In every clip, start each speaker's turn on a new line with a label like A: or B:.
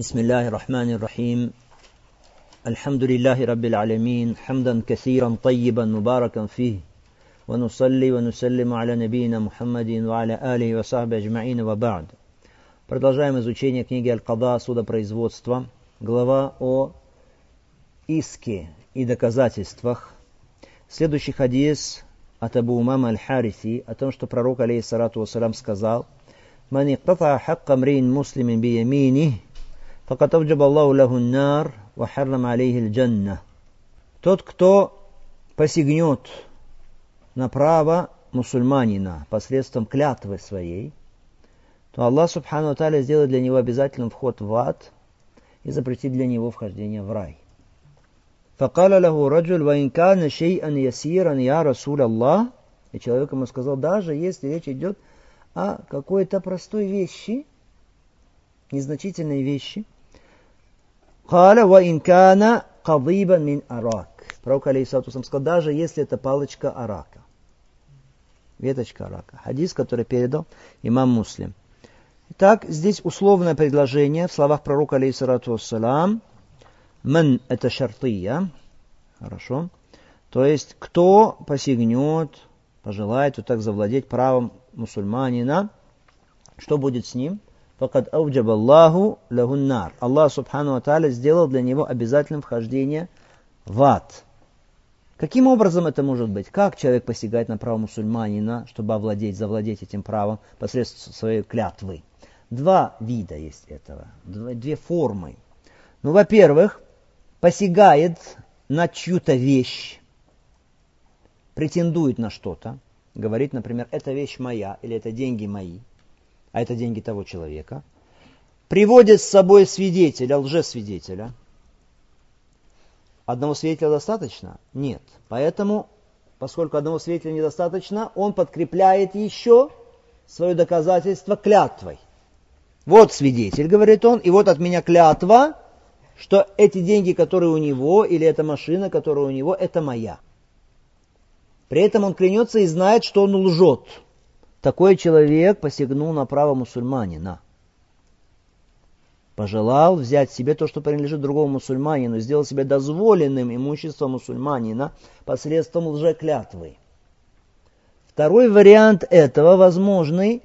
A: بسم الله الرحمن الرحيم الحمد لله رب العالمين حمدا كثيرا طيبا مباركا فيه ونصلي ونسلم على نبينا محمد وعلى آله وصحبه أجمعين وبعد. Продолжаем изучение книги Аль-Када, судопроизводство, глава о иске и доказательствах. Следующий хадис от Абу Умама Аль-Хариси о том, что пророк, алейхиссалату вассалям, сказал: «Ман иктатаа хакка мриин муслимин бияминих, факад ауджаба Аллаху лаху ан-нар ва харрама алейхи аль-джанна». Тот, кто посягнет на право мусульманина посредством клятвы своей, то Аллах субхану ва тааля сделает для него обязательным вход в ад и запретит для него вхождение в рай. فقال له رجل وإن كان شيئا يسيرا يا رسول الله. И человек ему сказал: даже если речь идет о какой-то простой вещи, незначительной вещи. قال وإن كان قضيبا من أراك. Пророк, алейхиссалату вассалям, сказал: даже если это палочка арака, веточка арака. Хадис, который передал имам Муслим. Итак, здесь условное предложение в словах пророка, алейхиссалату вассалям. Ман – это шартия. Хорошо. То есть, кто посягнет, пожелает вот так завладеть правом мусульманина, что будет с ним? Факад ауджаба Аллаху лаху ан-нар. Аллах субхану ва тааля сделал для него обязательным вхождение в ад. Каким образом это может быть? Как человек посягает на право мусульманина, чтобы завладеть этим правом посредством своей клятвы? Два вида есть этого, две формы. Ну, во-первых, посягает на чью-то вещь, претендует на что-то, говорит, например, это вещь моя, или это деньги мои, а это деньги того человека, приводит с собой свидетеля, лжесвидетеля. Одного свидетеля достаточно? Нет. Поэтому, поскольку одного свидетеля недостаточно, он подкрепляет еще свое доказательство клятвой. Вот свидетель, говорит он, и вот от меня клятва, что эти деньги, которые у него, или эта машина, которая у него, это моя. При этом он клянется и знает, что он лжет. Такой человек посягнул на право мусульманина. Пожелал взять себе то, что принадлежит другому мусульманину, сделал себе дозволенным имущество мусульманина посредством лжеклятвы. Второй вариант этого возможный,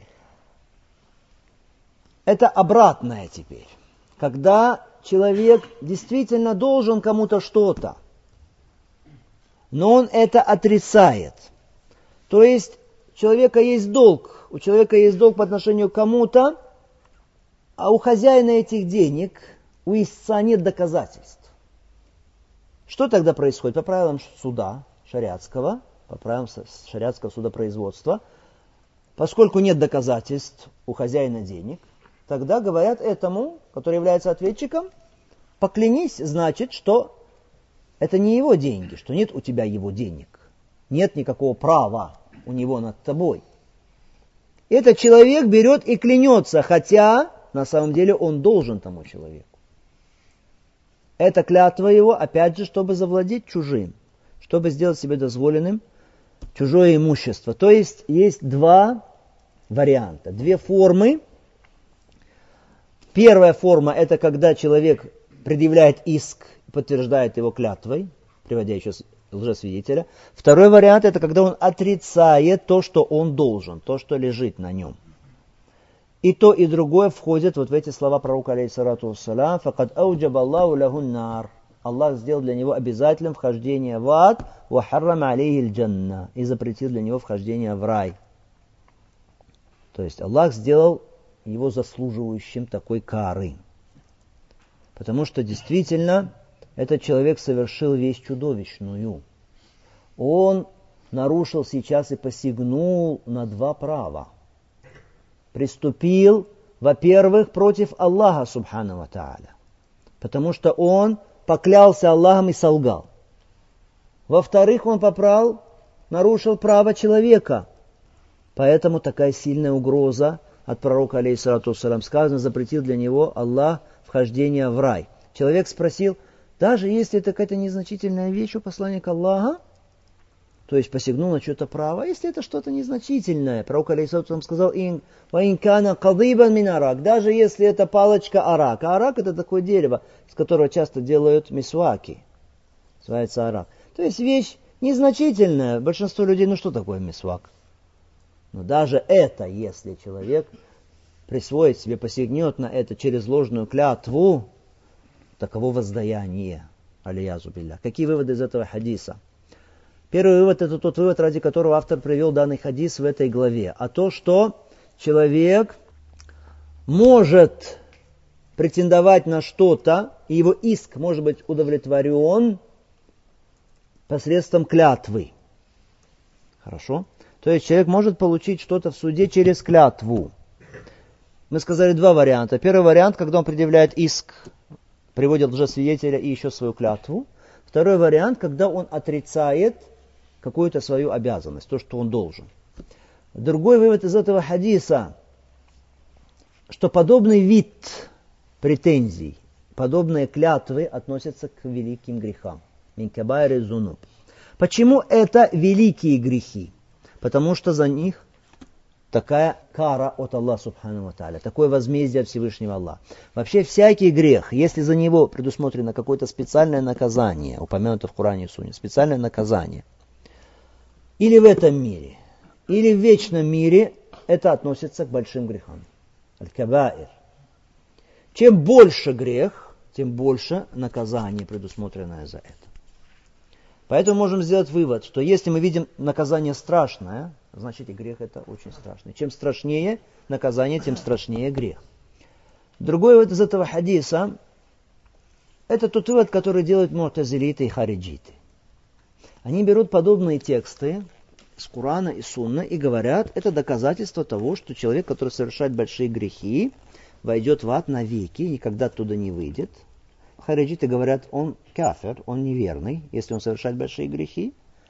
A: это обратное теперь. Когда человек действительно должен кому-то что-то, но он это отрицает. То есть у человека есть долг по отношению к кому-то, а у хозяина этих денег, у истца нет доказательств. Что тогда происходит? По правилам суда шариатского, по правилам шариатского судопроизводства, поскольку нет доказательств у хозяина денег, тогда говорят этому, который является ответчиком: поклянись, значит, что это не его деньги, что нет у тебя его денег. Нет никакого права у него над тобой. Этот человек берет и клянется, хотя на самом деле он должен тому человеку. Это клятва его, опять же, чтобы завладеть чужим, чтобы сделать себе дозволенным чужое имущество. То есть два варианта, две формы. Первая форма – это когда человек предъявляет иск, подтверждает его клятвой, приводя еще лжесвидетеля. Второй вариант – это когда он отрицает то, что он должен, то, что лежит на нем. И то, и другое входит вот в эти слова пророка, алейхиссалату вассалям: «Факад ауджаба Аллаху лаху ан-нар». Аллах сделал для него обязательным вхождение в ад, «Ва харрама алейхи аль-джанна», и запретил для него вхождение в рай. То есть Аллах сделал его заслуживающим такой кары. Потому что действительно этот человек совершил вещь чудовищную. Он нарушил сейчас и посягнул на два права. Приступил, во-первых, против Аллаха субхану ва тааля, потому что он поклялся Аллахом и солгал. Во-вторых, он нарушил право человека. Поэтому такая сильная угроза от пророка, алейхиссалату вассалям, сказано, запретил для него Аллах вхождение в рай. Человек спросил: даже если это какая-то незначительная вещь у посланника Аллаха, То есть посягнул на что-то право. А если это что-то незначительное, пророк алейхиссалям сказал, «Ваинкана кадибан мин арак», даже если это палочка арак. А арак это такое дерево, с которого часто делают мисваки. Называется арак. То есть вещь незначительная. Большинство людей, что такое мисвак? Но даже это, если человек присвоит себе, посягнет на это через ложную клятву, таково воздаяние. Алиязу билля. Какие выводы из этого хадиса? Первый вывод — это тот вывод, ради которого автор привел данный хадис в этой главе. А то, что человек может претендовать на что-то, и его иск может быть удовлетворен посредством клятвы. Хорошо? То есть человек может получить что-то в суде через клятву. Мы сказали два варианта. Первый вариант, когда он предъявляет иск, приводит лжесвидетеля и еще свою клятву. Второй вариант, когда он отрицает какую-то свою обязанность, то, что он должен. Другой вывод из этого хадиса, что подобный вид претензий, подобные клятвы относятся к великим грехам. Мин кабаири зунуб. Почему это великие грехи? Потому что за них такая кара от Аллаха Субхану ва Тааля, такое возмездие от Всевышнего Аллаха. Вообще всякий грех, если за него предусмотрено какое-то специальное наказание, упомянуто в Коране и Сунне, специальное наказание, или в этом мире, или в вечном мире, это относится к большим грехам. Аль-кабаир. Чем больше грех, тем больше наказание, предусмотренное за это. Поэтому можем сделать вывод, что если мы видим наказание страшное, значит и грех это очень страшный. Чем страшнее наказание, тем страшнее грех. Другой вывод из этого хадиса, это тот вывод, который делают му'тазилиты и хариджиты. Они берут подобные тексты с Корана и Сунны и говорят, это доказательство того, что человек, который совершает большие грехи, войдет в ад навеки и никогда оттуда не выйдет. Хариджиты говорят, он кафир, он неверный, если он совершает большие грехи.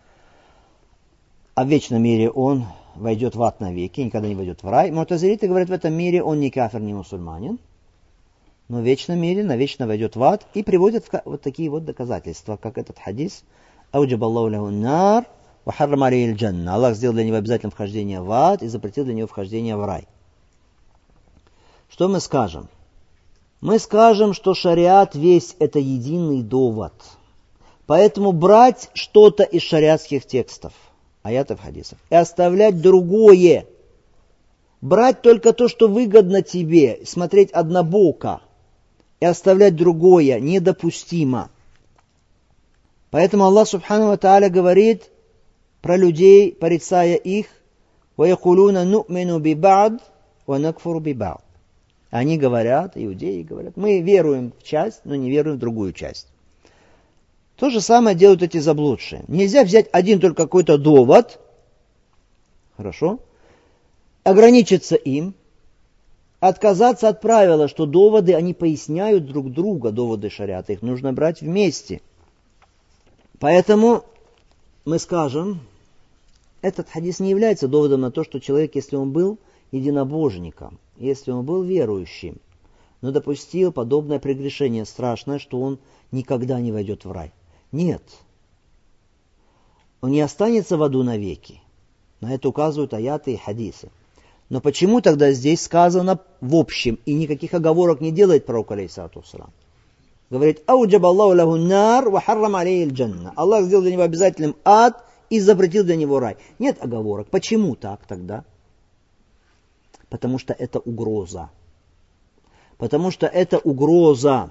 A: А в вечном мире он войдет в ад навеки, никогда не войдет в рай. Му'тазилиты говорят, в этом мире он не кафир, не мусульманин, но в вечном мире навечно войдет в ад и приводят вот такие вот доказательства, как этот хадис. Ауджабаллаху лаху нар ва харрама алейхи аль-джанна. Аллах сделал для него обязательным вхождение в ад и запретил для него вхождение в рай. Что мы скажем? Мы скажем, что шариат весь это единый довод. Поэтому брать что-то из шариатских текстов, аятов, хадисов, и оставлять другое. Брать только то, что выгодно тебе, смотреть однобоко, и оставлять другое недопустимо. Поэтому Аллах Субхану ва Тааля говорит про людей, порицая их, وَيَقُولُونَ نُؤْمِنُ بِبَعْضٍ وَنَكْفُرُ بِبَعْضٍ. Они говорят, иудеи говорят, мы веруем в часть, но не веруем в другую часть. То же самое делают эти заблудшие. Нельзя взять один только какой-то довод, хорошо, ограничиться им, отказаться от правила, что доводы, они поясняют друг друга, доводы шариата, их нужно брать вместе. Поэтому мы скажем, этот хадис не является доводом на то, что человек, если он был единобожником, если он был верующим, но допустил подобное прегрешение страшное, что он никогда не войдет в рай. Нет. Он не останется в аду навеки. На это указывают аяты и хадисы. Но почему тогда здесь сказано в общем, и никаких оговорок не делает пророк алейхиссалату вассалам? Говорит, ауджабаллаху лаху нар ва харрама алейхи аль-джанна. Аллах сделал для него обязательным ад и запретил для него рай. Нет оговорок. Почему так тогда? Потому что это угроза. Потому что это угроза.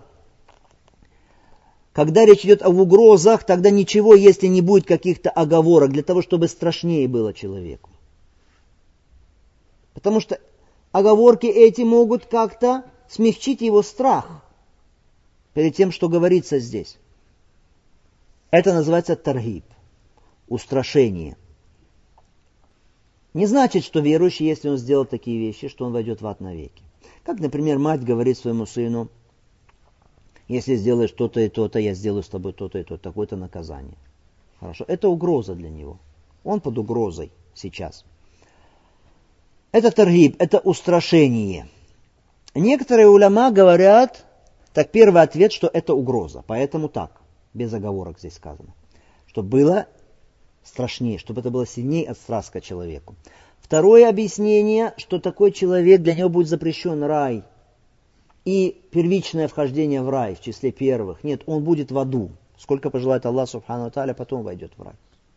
A: Когда речь идет об угрозах, тогда ничего, если не будет каких-то оговорок, для того, чтобы страшнее было человеку. Потому что оговорки эти могут как-то смягчить его страх перед тем, что говорится здесь. Это называется таргиб, устрашение. Не значит, что верующий, если он сделал такие вещи, что он войдет в ад навеки. Как, например, мать говорит своему сыну, если сделаешь то-то и то-то, я сделаю с тобой то-то и то-то, такое-то наказание. Хорошо, это угроза для него. Он под угрозой сейчас. Это таргиб, это устрашение. Некоторые уляма говорят, так первый ответ, что это угроза. Поэтому так, без оговорок здесь сказано. Что было страшнее, чтобы это было сильнее отстрастка человеку. Второе объяснение, что такой человек, для него будет запрещен рай и первичное вхождение в рай в числе первых. Нет, он будет в аду. Сколько пожелает Аллах субхану ва тааля, потом войдет в рай.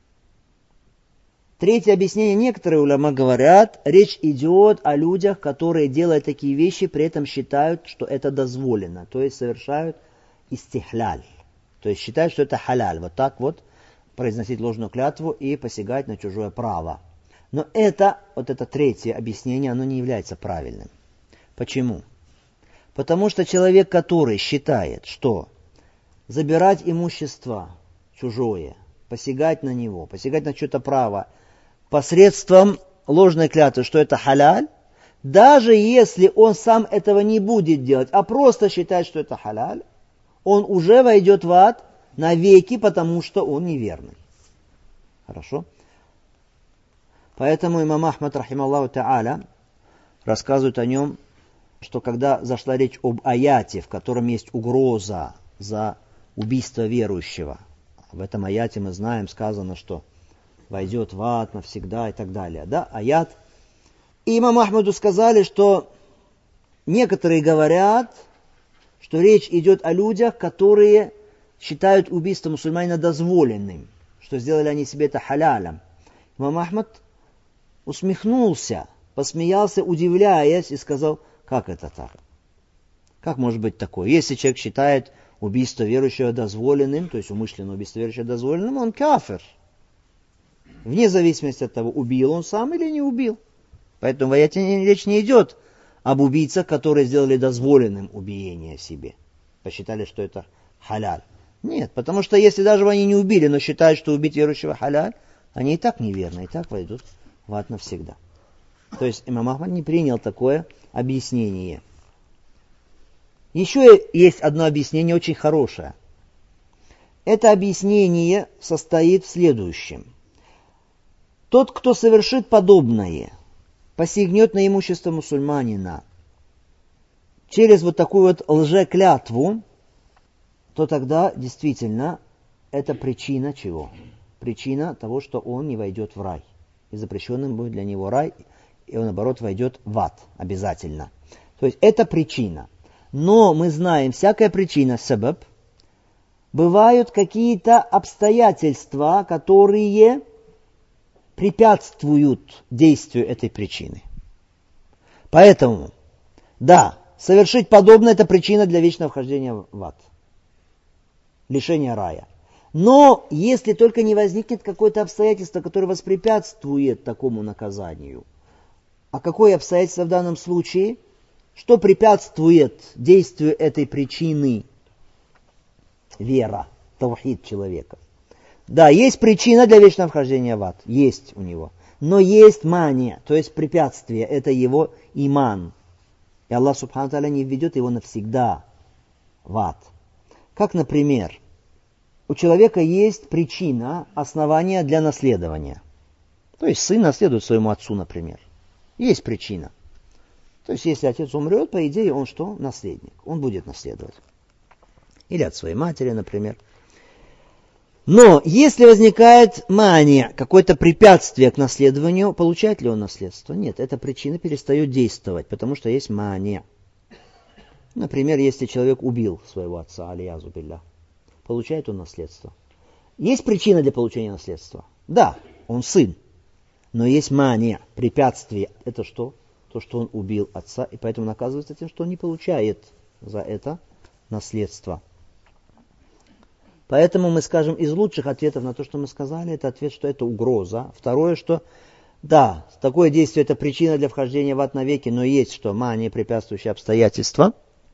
A: Третье объяснение, некоторые уляма говорят, речь идет о людях, которые делают такие вещи, при этом считают, что это дозволено, то есть совершают истихляль, то есть считают, что это халяль, вот так вот произносить ложную клятву и посягать на чужое право. Но это третье объяснение, оно не является правильным. Почему? Потому что человек, который считает, что забирать имущество чужое, посягать на него, посягать на чье-то право, посредством ложной клятвы, что это халяль, даже если он сам этого не будет делать, а просто считает, что это халяль, он уже войдет в ад навеки, потому что он неверный. Хорошо? Поэтому имам Ахмад, рахималлаху та'аля, рассказывает о нем, что когда зашла речь об аяте, в котором есть угроза за убийство верующего, в этом аяте мы знаем, сказано, что войдет в ад навсегда и так далее. Да, аят. И имаму Ахмаду сказали, что некоторые говорят, что речь идет о людях, которые считают убийство мусульманина дозволенным, что сделали они себе это халялем. Имам Ахмад усмехнулся, посмеялся, удивляясь, и сказал, как это так? Как может быть такое? Если человек считает убийство верующего дозволенным, то есть умышленное убийство верующего дозволенным, он кафир. Вне зависимости от того, убил он сам или не убил. Поэтому в аяте речь не идет об убийцах, которые сделали дозволенным убиение себе. Посчитали, что это халяль. Нет, потому что если даже они не убили, но считают, что убить верующего халяль, они и так неверны, и так войдут в ад навсегда. То есть имам Ахмад не принял такое объяснение. Еще есть одно объяснение очень хорошее. Это объяснение состоит в следующем. Тот, кто совершит подобное, посягнет на имущество мусульманина через вот такую вот лжеклятву, то тогда действительно это причина чего? Причина того, что он не войдет в рай. И запрещенным будет для него рай, и он, наоборот, войдет в ад обязательно. То есть это причина. Но мы знаем, всякая причина, сабаб, бывают какие-то обстоятельства, которые препятствуют действию этой причины. Поэтому, да, совершить подобное – это причина для вечного вхождения в ад. Лишения рая. Но если только не возникнет какое-то обстоятельство, которое воспрепятствует такому наказанию. А какое обстоятельство в данном случае? Что препятствует действию этой причины? Вера, таухид человека. Да, есть причина для вечного вхождения в ад. Есть у него. Но есть мания, то есть препятствие. Это его иман. И Аллах субхану тааля не введет его навсегда в ад. Как, например, у человека есть причина, основания для наследования. То есть сын наследует своему отцу, например. Есть причина. То есть если отец умрет, по идее он что? Наследник. Он будет наследовать. Или от своей матери, например. Но если возникает мания, какое-то препятствие к наследованию, получает ли он наследство? Нет, эта причина перестает действовать, потому что есть мания. Например, если человек убил своего отца, алиязу билля, получает он наследство. Есть причина для получения наследства? Да, он сын. Но есть мания, препятствие. Это что? То, что он убил отца, и поэтому наказывается тем, что он не получает за это наследство. Поэтому мы скажем, из лучших ответов на то, что мы сказали, это ответ, что это угроза. Второе, что да, такое действие это причина для вхождения в ад навеки, но есть что мания, препятствующие обстоятельства.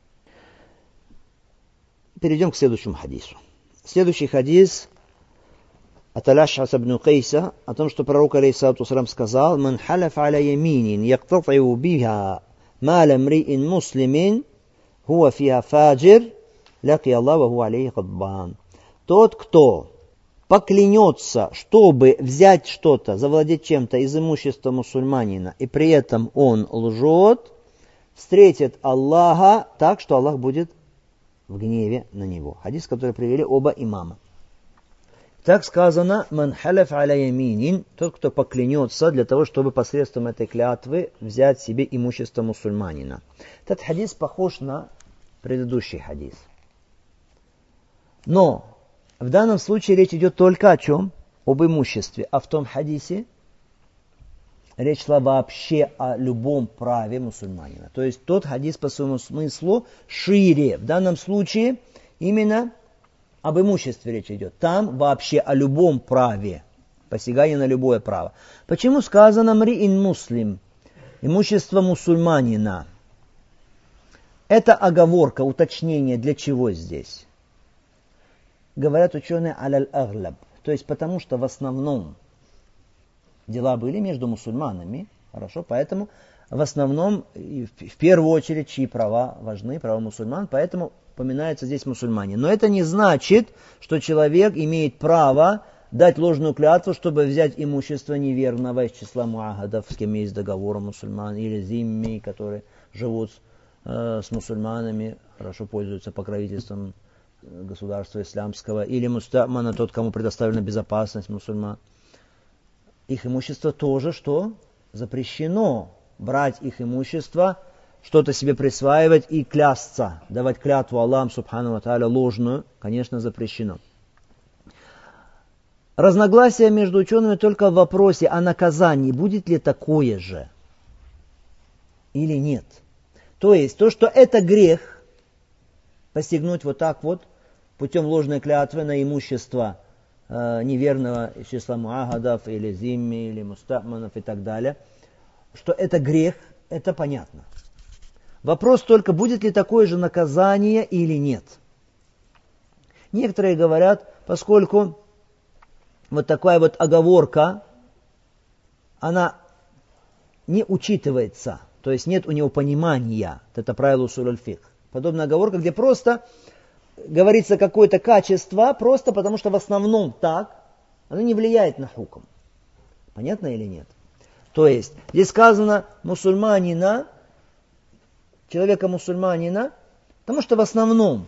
A: Перейдем к следующему хадису. Следующий хадис от Аль-Аш'ас ибн Кайса о том, что пророк алейхиссалату вассалям сказал: «Ман халяф аля яминин яктати'у биха маля мри'ин муслимин хуа фиха фаджир лаки Аллах ва хуа алейхи гадбан». Тот, кто поклянется, чтобы взять что-то, завладеть чем-то из имущества мусульманина, и при этом он лжет, встретит Аллаха так, что Аллах будет в гневе на него. Хадис, который привели оба имама. Так сказано, «Ман халяф аля яминин», тот, кто поклянется для того, чтобы посредством этой клятвы взять себе имущество мусульманина. Этот хадис похож на предыдущий хадис. Но в данном случае речь идет только о чем? Об имуществе. А в том хадисе речь шла вообще о любом праве мусульманина. То есть тот хадис по своему смыслу шире. В данном случае именно об имуществе речь идет. Там вообще о любом праве. Посягание на любое право. Почему сказано «мриин муслим»? Имущество мусульманина. Это оговорка, уточнение. Для чего здесь? Говорят ученые «аляль аглаб». То есть потому что в основном дела были между мусульманами. Хорошо, поэтому в основном, в первую очередь, чьи права важны, права мусульман, поэтому упоминаются здесь мусульмане. Но это не значит, что человек имеет право дать ложную клятву, чтобы взять имущество неверного из числа муахадов, с кем есть договор мусульман, или зимми, которые живут с мусульманами, хорошо пользуются покровительством государства исламского, или мустамана, тот, кому предоставлена безопасность мусульман. Их имущество тоже что? Запрещено брать их имущество, что-то себе присваивать и клясться, давать клятву Аллаху субхану ва тааля ложную, конечно, запрещено. Разногласия между учеными только в вопросе о наказании, будет ли такое же или нет. То есть, то, что это грех, посягнуть вот так вот, путем ложной клятвы на имущество неверного из числа муахадов, или зимми, или мустаманов и так далее, что это грех, это понятно. Вопрос только, будет ли такое же наказание или нет. Некоторые говорят, поскольку вот такая вот оговорка, она не учитывается, то есть нет у него понимания, это правило усуль аль-фикх. Подобная оговорка, где просто говорится какое-то качество, просто потому что в основном так, оно не влияет на хукм. Понятно или нет? То есть, здесь сказано мусульманина, человека-мусульманина, потому что в основном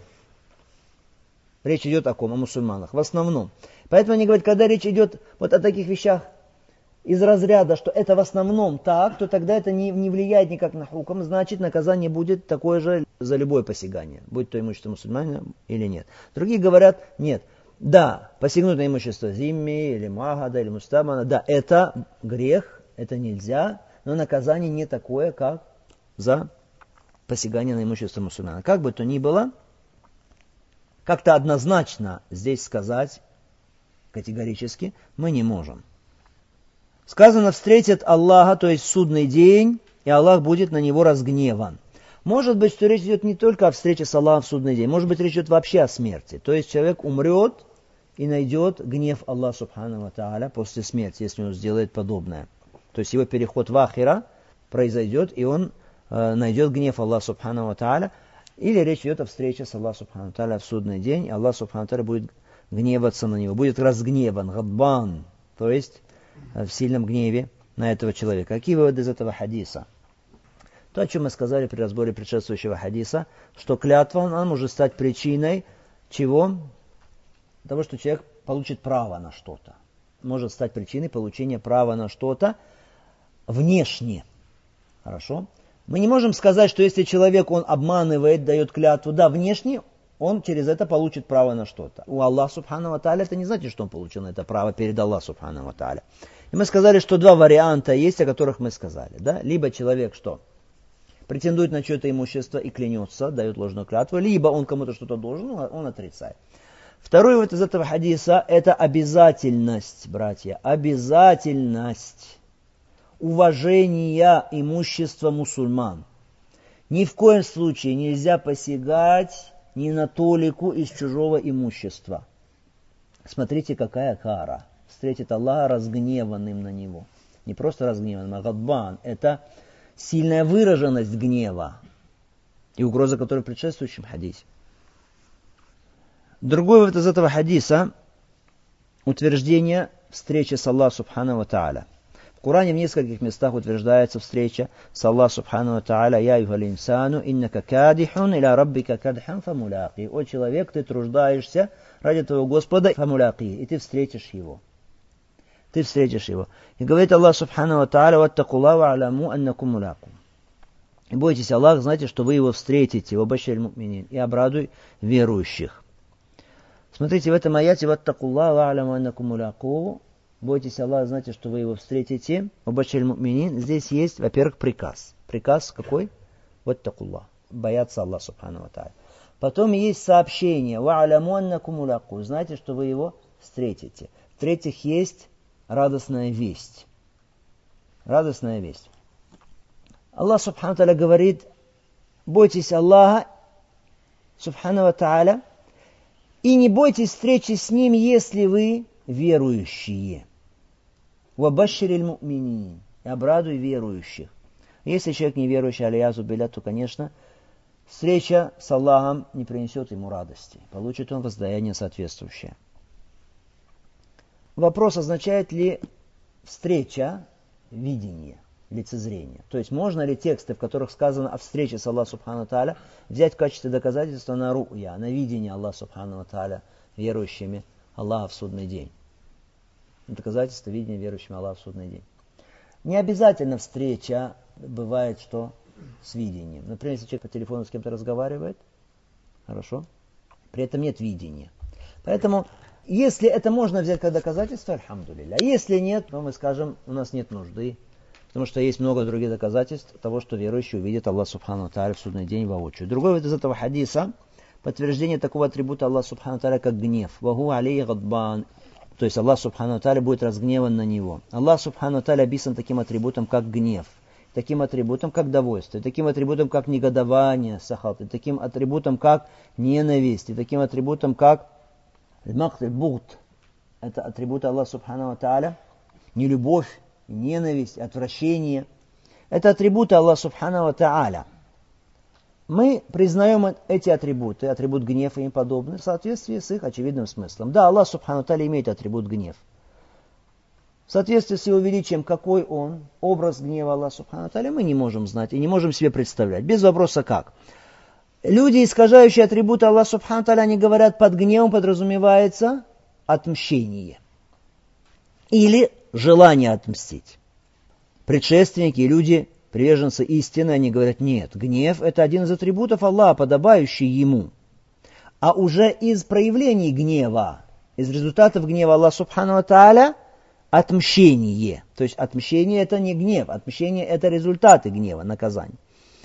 A: речь идет о ком? О мусульманах. В основном. Поэтому они говорят, когда речь идет вот о таких вещах из разряда, что это в основном так, то тогда это не влияет никак на хукм, значит наказание будет такое же за любое посягание, будь то имущество мусульманина или нет. Другие говорят, нет, да, посягнуть на имущество зимми, или муахада, или мустамана, да, это грех, это нельзя, но наказание не такое, как за посягание на имущество мусульмана. Как бы то ни было, как-то однозначно здесь сказать категорически мы не можем. Сказано, встретит Аллаха, то есть судный день, и Аллах будет на него разгневан. Может быть, что речь идет не только о встрече с Аллахом в судный день, может быть, речь идет вообще о смерти. То есть человек умрет и найдет гнев Аллаха субхану ва тааля после смерти, если он сделает подобное. То есть его переход в ахира произойдет, и он найдет гнев Аллаха субхану ва тааля. Или речь идет о встрече с Аллахом субхану ва тааля в судный день, и Аллах субхану ва тааля будет гневаться на него, будет разгневан, гадбан, то есть в сильном гневе на этого человека. Какие выводы из этого хадиса? То, о чем мы сказали при разборе предшествующего хадиса, что клятва, она может стать причиной чего? Того, что человек получит право на что-то. Может стать причиной получения права на что-то внешне. Хорошо? Мы не можем сказать, что если человек, он обманывает, дает клятву, да, внешне, он через это получит право на что-то. У Аллаха субхану ва тааля это не значит, что он получил на это право перед Аллахом субхану ва тааля. И мы сказали, что два варианта есть, о которых мы сказали. Да? Либо человек что? Претендует на чье-то имущество и клянется, дает ложную клятву, либо он кому-то что-то должен, он отрицает. Второй вывод из этого хадиса – это обязательность, братья, обязательность уважения имущества мусульман. Ни в коем случае нельзя посягать ни на толику из чужого имущества. Смотрите, какая кара. Встретит Аллаха разгневанным на него. Не просто разгневанным, а гадбан. Это сильная выраженность гнева и угроза, которая в предшествующем хадисе. Другой вывод из этого хадиса – утверждение встречи с Аллахом субхану ва тааля. В Коране в нескольких местах утверждается встреча с Аллахом Субхану ва Тааля: «Я юхал инсану, иннака кадихун иля раббика кадхан фамуляки». О человек, ты труждаешься ради твоего Господа, фамуляки, и ты встретишь его. Ты встретишь его. И говорит Аллах Субхану ва Тааля: «Ваттакулла ва аляму аннакум муляку». И бойтесь Аллаха, знайте, что вы его встретите, вабаширил муминин, и обрадуй верующих. Смотрите, в этом аяте: «Ваттакулла ва аляму аннакум муляку». Бойтесь Аллаха, знайте, что вы его встретите. Вабаширил муминин. Здесь есть, во-первых, приказ. Приказ какой? Ваттакулла. Бояться Аллаха Субхану ва Тааля. Потом есть сообщение: «Ва аляму аннакум муляку». Знайте, что вы его встретите. В-третьих, есть радостная весть. Радостная весть. Аллах Субхану ва Тааля говорит: бойтесь Аллаха Субхану ва Тааля и не бойтесь встречи с ним, если вы верующие. Вабаширил муминин. И обрадуй верующих. Если человек неверующий, алиязу билля, то, конечно, встреча с Аллахом не принесет ему радости. Получит он воздаяние соответствующее. Вопрос: означает ли встреча видение, лицезрение? То есть можно ли тексты, в которых сказано о встрече с Аллахом Субхану ва Тааля, взять в качестве доказательства на ру'я, на видение Аллаха Субхану ва Тааля верующими Аллаха в судный день? Доказательство видения верующими Аллаха в судный день. Не обязательно встреча бывает, что с видением. Например, если человек по телефону с кем-то разговаривает, хорошо, при этом нет видения. Поэтому, если это можно взять как доказательство, альхамдулилля. А если нет, то мы скажем, у нас нет нужды. Потому что есть много других доказательств того, что верующий увидит Аллах Субхану ва Тааля в судный день воочию. Другой вид из этого хадиса — подтверждение такого атрибута Аллаха Субхану ва Тааля, как гнев. «Ваху алейхи гадбан». То есть Аллах Субхану ва Тааля будет разгневан на него. Аллах Субхану ва Тааля описан таким атрибутом, как гнев, таким атрибутом, как довольство, таким атрибутом, как негодование, сахат, и таким атрибутом, как ненависть, и таким атрибутом, как бугд. Это атрибуты Аллаха Субхану ва Тааля, нелюбовь, ненависть, отвращение. Это атрибуты Аллаха Субхану ва Тааля. Мы признаем эти атрибуты, атрибут гнева и им подобное, в соответствии с их очевидным смыслом. Да, Аллах Субхану ва Тааля имеет атрибут гнев. В соответствии с его величием, какой он, образ гнева Аллаха Субхану ва Тааля, мы не можем знать и не можем себе представлять. Без вопроса как. Люди, искажающие атрибуты Аллаха Субхану ва Тааля, они говорят, под гневом подразумевается отмщение. Или желание отмстить. Предшественники и люди, приверженцы истины, они говорят: нет, гнев — это один из атрибутов Аллаха, подобающий ему. А уже из проявлений гнева, из результатов гнева Аллаха Субхану ва Тааля, отмщение. То есть отмщение — это не гнев, отмщение — это результаты гнева, наказания.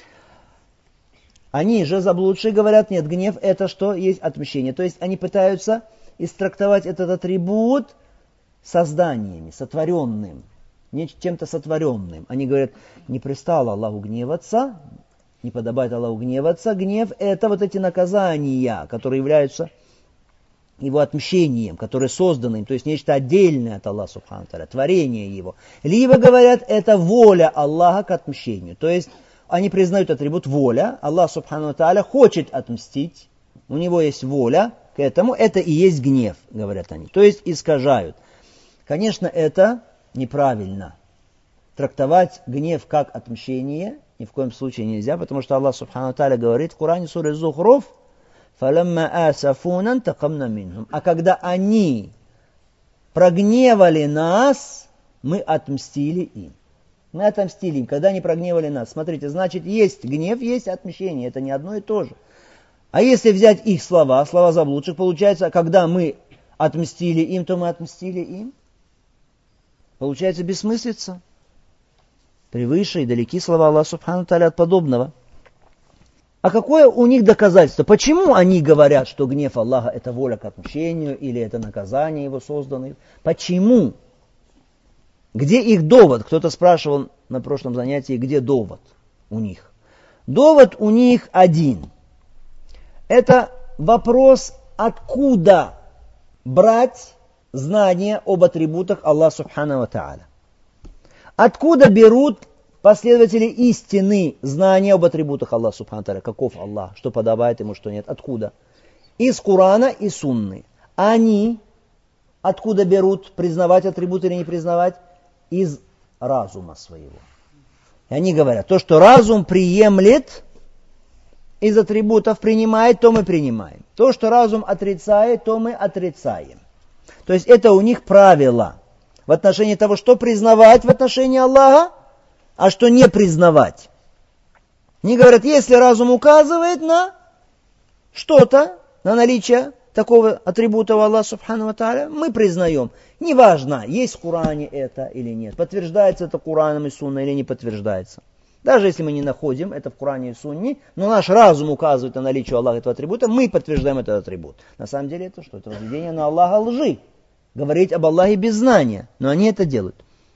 A: Они же, заблудшие, говорят: нет, гнев — это что есть отмщение. То есть они пытаются истрактовать этот атрибут созданиями, сотворенным, чем-то сотворенным. Они говорят: не пристало Аллаху гневаться, не подобает Аллаху гневаться. Гнев — это вот эти наказания, которые являются его отмщением, которые созданы им, то есть нечто отдельное от Аллаха Субхану ва Тааля, творение его. Либо говорят, это воля Аллаха к отмщению. То есть они признают атрибут воля. Аллах Субхану ва Тааля хочет отмстить, у него есть воля к этому, это и есть гнев, говорят они. То есть искажают. Конечно, это неправильно. Трактовать гнев как отмщение ни в коем случае нельзя, потому что Аллах Субхану ва Тааля говорит в Коране, суре Зухруф: «Фалямма асафуна интакамна минхум». А когда они прогневали нас, мы отмстили им. Мы отомстили им, когда они прогневали нас. Смотрите, значит, есть гнев, есть отмщение. Это не одно и то же. А если взять их слова, слова заблудших, получается, когда мы отмстили им, то мы отмстили им. Получается бессмыслица. Превыше и далеки слова Аллаха Субхану ва Тааля от подобного. А какое у них доказательство? Почему они говорят, что гнев Аллаха — это воля к отмщению, или это наказание его созданное? Почему? Где их довод? Кто-то спрашивал на прошлом занятии, где довод у них. Довод у них один. Это вопрос, откуда брать знание об атрибутах Аллаха Субхану ва Тааля. Откуда берут последователи истины знания об атрибутах Аллаха Субхану ва Тааля, каков Аллах, что подобает ему, что нет, откуда? Из Корана и Сунны. Они откуда берут признавать атрибуты или не признавать? Из разума своего. И они говорят, то, что разум приемлет, из атрибутов принимает, то мы принимаем. То, что разум отрицает, то мы отрицаем. То есть это у них правило в отношении того, что признавать в отношении Аллаха, а что не признавать. Они говорят, если разум указывает на что-то, на наличие такого атрибута у Аллаха Субхану ва Тааля, мы признаем. Неважно, есть в Коране это или нет, подтверждается это Кораном и Сунной или не подтверждается. Даже если мы не находим это в Коране и Сунне, но наш разум указывает на наличие у Аллаха этого атрибута, мы подтверждаем этот атрибут. На самом деле это что? Это возведение на Аллаха лжи. Говорить об Аллахе без знания. Но они это делают.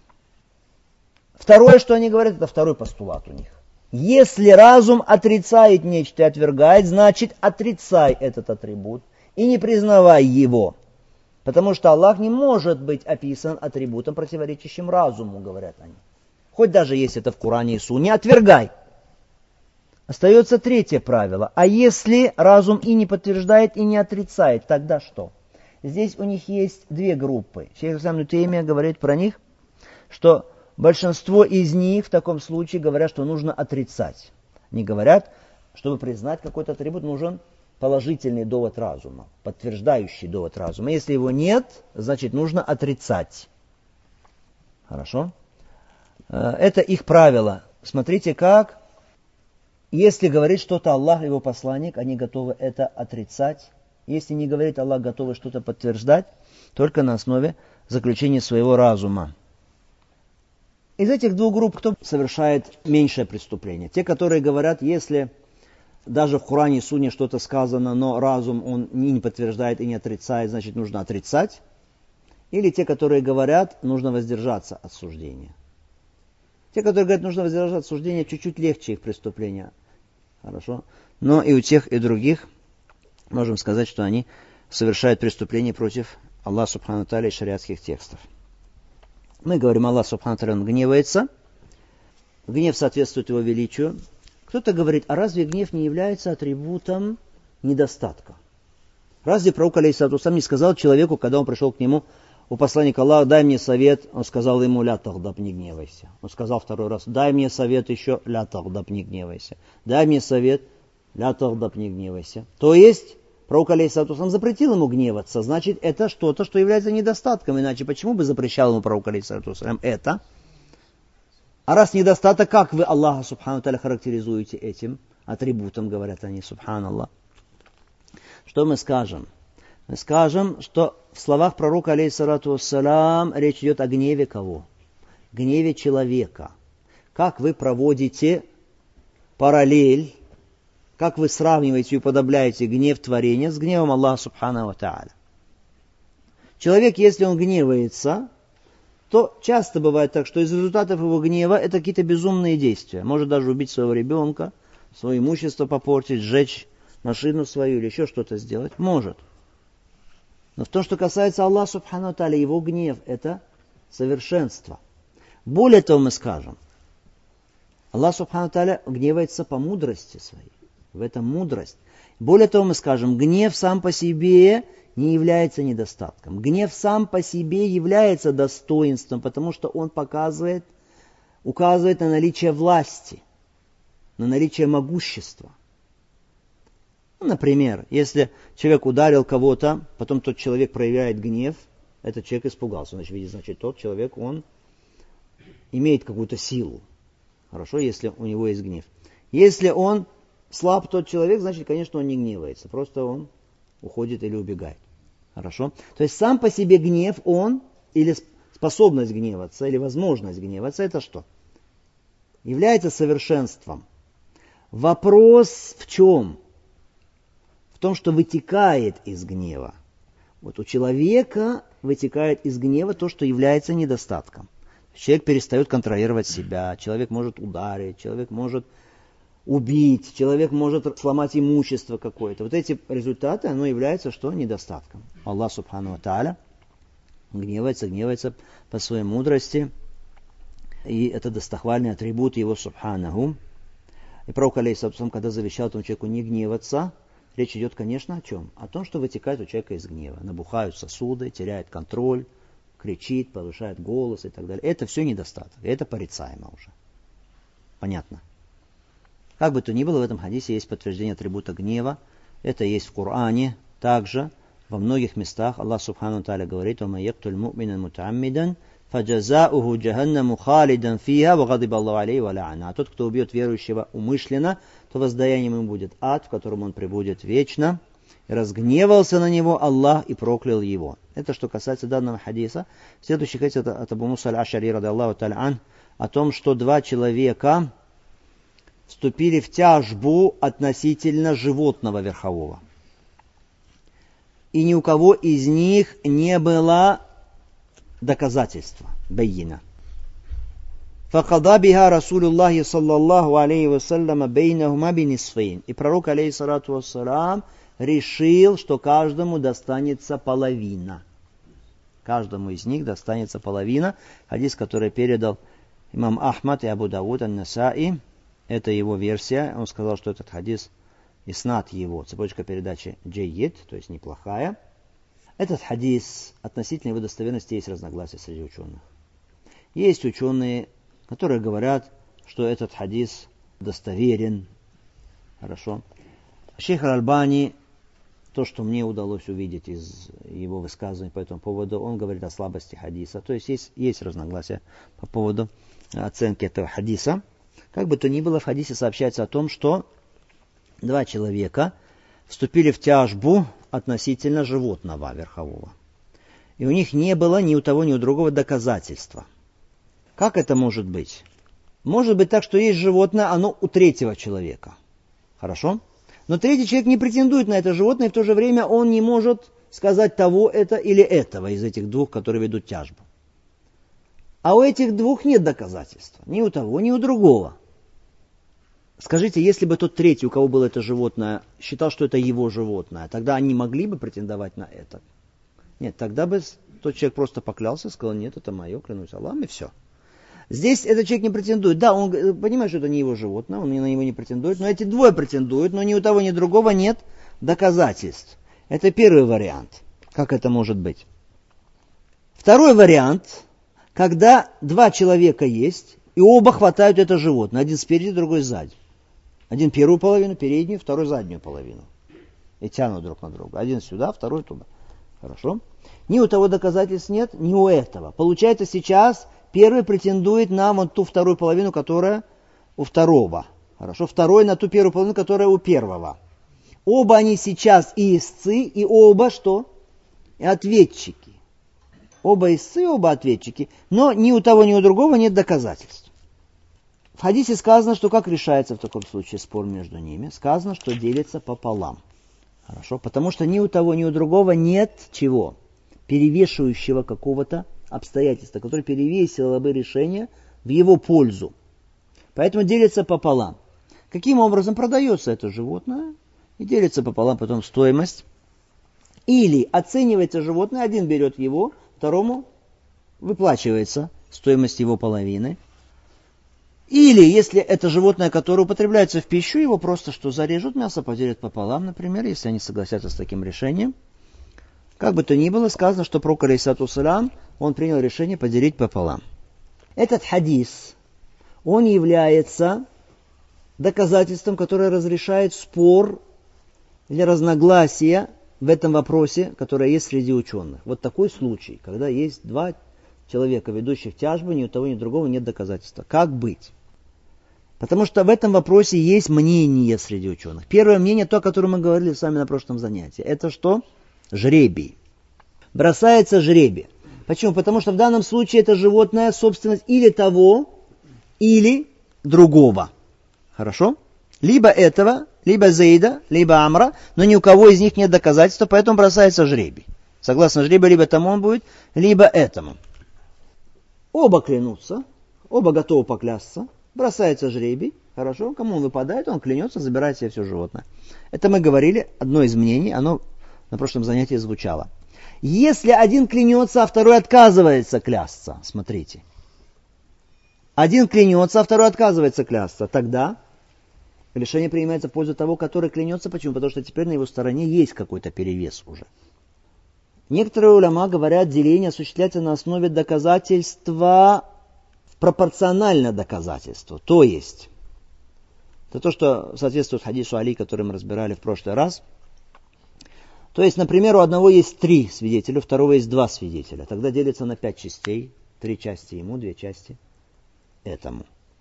A: Второе, что они говорят, это второй постулат у них. Если разум отрицает нечто и отвергает, значит отрицай этот атрибут и не признавай его. Потому что Аллах не может быть описан атрибутом, противоречащим разуму, говорят они. Хоть даже если это в Коране и Сунне, отвергай. Остается третье правило. А если разум и не подтверждает, и не отрицает, тогда что? Здесь у них есть две группы. Шейх ибн Таймия говорит про них, что большинство из них в таком случае говорят, что нужно отрицать. Они говорят, чтобы признать какой-то атрибут, нужен положительный довод разума, подтверждающий довод разума. Если его нет, значит нужно отрицать. Хорошо? Это их правило. Смотрите как, если говорит что-то Аллах и его посланник, они готовы это отрицать. Если не говорит Аллах, готовы что-то подтверждать, только на основе заключения своего разума. Из этих двух групп кто совершает меньшее преступление? Те, которые говорят, если даже в Коране и Сунне что-то сказано, но разум он не подтверждает и не отрицает, значит нужно отрицать. Или те, которые говорят, нужно воздержаться от суждения. Те, которые говорят, нужно воздержаться от суждения, чуть-чуть легче их преступления. Хорошо? Но и у тех, и других можем сказать, что они совершают преступления против Аллаха Субхану ва Тааля и шариатских текстов. Мы говорим, Аллах Субхану ва Тааля, он гневается. Гнев соответствует его величию. Кто-то говорит, а разве гнев не является атрибутом недостатка? Разве пророк алейхиссалату вассалям не сказал человеку, когда он пришел к нему, у посланника Аллаха, дай мне совет, он сказал ему, ля тагдаб, не гневайся. Он сказал второй раз, дай мне совет еще, ля тагдаб, не гневайся. Дай мне совет, ля тагдаб, не гневайся. То есть, пророк алейхиссалату вассалям запретил ему гневаться, значит, это что-то, что является недостатком, иначе почему бы запрещал ему пророк алейхиссалату вассалям это? А раз недостаток, как вы Аллаха Субхану ва Тааля характеризуете этим атрибутом, говорят они, Субханаллах. Что мы скажем? Мы скажем, что в словах пророка, алейхиссалату вассалям, речь идет о гневе кого? Гневе человека. Как вы проводите параллель, как вы сравниваете и уподобляете гнев творения с гневом Аллаха Субхану ва Тааля? Человек, если он гневается, то часто бывает так, что из результатов его гнева это какие-то безумные действия. Может даже убить своего ребенка, свое имущество попортить, сжечь машину свою или еще что-то сделать. Может. Но в том, что касается Аллаха Субхану ва Тааля, его гнев – это совершенство. Более того, мы скажем, Аллах Субхану ва Тааля гневается по мудрости своей. В этом мудрость. Более того, мы скажем, гнев сам по себе не является недостатком. Гнев сам по себе является достоинством, потому что он указывает на наличие власти, на наличие могущества. Например, если человек ударил кого-то, потом тот человек проявляет гнев, этот человек испугался. Значит, тот человек, он имеет какую-то силу. Хорошо, если у него есть гнев. Если он слаб, тот человек, значит, конечно, он не гневается. Просто он уходит или убегает. Хорошо? То есть сам по себе гнев, он, или способность гневаться, или возможность гневаться, это что? Является совершенством. Вопрос в чем? В том, что вытекает из гнева. Вот у человека вытекает из гнева то, что является недостатком. Человек перестает контролировать себя, человек может ударить, человек может убить, человек может сломать имущество какое-то. Вот эти результаты, оно является что? Недостатком. Аллах Субхану ва Тааля гневается по своей мудрости, и это достохвальный атрибут его Субханаху. И пророк, алейхиссалату, когда завещал этому человеку не гневаться, речь идет, конечно, о чем? О том, что вытекает у человека из гнева. Набухают сосуды, теряет контроль, кричит, повышает голос и так далее. Это все недостаток, это порицаемо уже. Понятно? Как бы то ни было, в этом хадисе есть подтверждение атрибута гнева. Это есть в Коране. Также во многих местах Аллах Субхану Тааля говорит: «Ва ман яктуль му'минан мутааммидан фаджазауху джаханнаму халидан фиха ва гадиба Аллаху алейхи ва ла'ана». А тот, кто убьет верующего умышленно, то воздаянием ему будет ад, в котором он пребудет вечно. И разгневался на него Аллах и проклял его. Это что касается данного хадиса. Следующий хадис от Абу Муса аль-Аш'ари радиаллаху та'аля ан о том, что два человека вступили в тяжбу относительно животного верхового. И ни у кого из них не было доказательства, байина. فَقَضَى بِهَا رَسُولُ اللَّهِ صَلَّى اللَّهُ عَلَيْهِ وَسَلَّمَ بَيْنَهُمَا بِنِصْفَيْنِ. И пророк, алейхиссалату вассалям, решил, что каждому достанется половина. Каждому из них достанется половина. Хадис, который передал имам Ахмад и Абу Дауд ан-Насаи, это его версия. Он сказал, что этот хадис, иснад его, цепочка передачи джейид, то есть неплохая. Этот хадис, относительно его достоверности, есть разногласия среди ученых. Есть ученые, которые говорят, что этот хадис достоверен. Хорошо. Шейх Аль-Альбани, то, что мне удалось увидеть из его высказываний по этому поводу, он говорит о слабости хадиса. То есть есть разногласия по поводу оценки этого хадиса. Как бы то ни было, в хадисе сообщается о том, что два человека вступили в тяжбу относительно животного верхового. И у них не было ни у того, ни у другого доказательства. Как это может быть? Может быть так, что есть животное, оно у третьего человека. Хорошо? Но третий человек не претендует на это животное, и в то же время он не может сказать того это или этого из этих двух, которые ведут тяжбу. А у этих двух нет доказательства. Ни у того, ни у другого. Скажите, если бы тот третий, у кого было это животное, считал, что это его животное, тогда они могли бы претендовать на это? Нет, тогда бы тот человек просто поклялся, сказал: нет, это мое, клянусь Аллахом, и все. Здесь этот человек не претендует. Да, он понимает, что это не его животное, он на него не претендует, но эти двое претендуют, но ни у того, ни у другого нет доказательств. Это первый вариант. Как это может быть? Второй вариант, когда два человека есть, и оба хватают это животное. Один спереди, другой сзади. Один первую половину, переднюю, второй заднюю половину. И тянут друг на друга. Один сюда, второй туда. Хорошо? Ни у того доказательств нет, ни у этого. Получается, сейчас первый претендует на вот ту вторую половину, которая у второго. Хорошо? Второй на ту первую половину, которая у первого. Оба они сейчас и истцы, и оба что? И ответчики. Оба истцы, оба ответчики. Но ни у того, ни у другого нет доказательств. В хадисе сказано, что как решается в таком случае спор между ними. Сказано, что делится пополам. Хорошо? Потому что ни у того, ни у другого нет чего? Перевешивающего какого-то обстоятельства, которое перевесило бы решение в его пользу. Поэтому делится пополам. Каким образом продается это животное? И делится пополам потом стоимость. Или оценивается животное, один берет его, второму выплачивается стоимость его половины. Или, если это животное, которое употребляется в пищу, его просто что зарежут, мясо поделят пополам, например, если они согласятся с таким решением. Как бы то ни было, сказано, что пророк, алейхиссалату вассалям, он принял решение поделить пополам. Этот хадис, он является доказательством, которое разрешает спор или разногласия в этом вопросе, которое есть среди ученых. Вот такой случай, когда есть два человека, ведущих тяжбу, ни у того, ни у другого нет доказательства. Как быть? Потому что в этом вопросе есть мнение среди ученых. Первое мнение, то, о котором мы говорили с вами на прошлом занятии, это что? Жребий. Бросается жребий. Почему? Потому что в данном случае это животное собственность или того, или другого. Хорошо? Либо этого, либо Зейда, либо Амра, но ни у кого из них нет доказательства, поэтому бросается жребий. Согласно жребию, либо тому он будет, либо этому. Оба клянутся, оба готовы поклясться, бросается жребий, хорошо, кому он выпадает, он клянется, забирает себе все животное. Это мы говорили, одно из мнений, оно на прошлом занятии звучало. Если один клянется, а второй отказывается клясться, смотрите. Один клянется, а второй отказывается клясться, тогда решение принимается в пользу того, который клянется. Почему? Потому что теперь на его стороне есть какой-то перевес уже. Некоторые уляма говорят, деление осуществляется на основе доказательства пропорционально доказательству. То есть, это то, что соответствует хадису Али, который мы разбирали в прошлый раз. То есть, например, у одного есть 3 свидетеля, у второго есть 2 свидетеля. Тогда делится на 5 частей. 3 части ему, 2 части этому.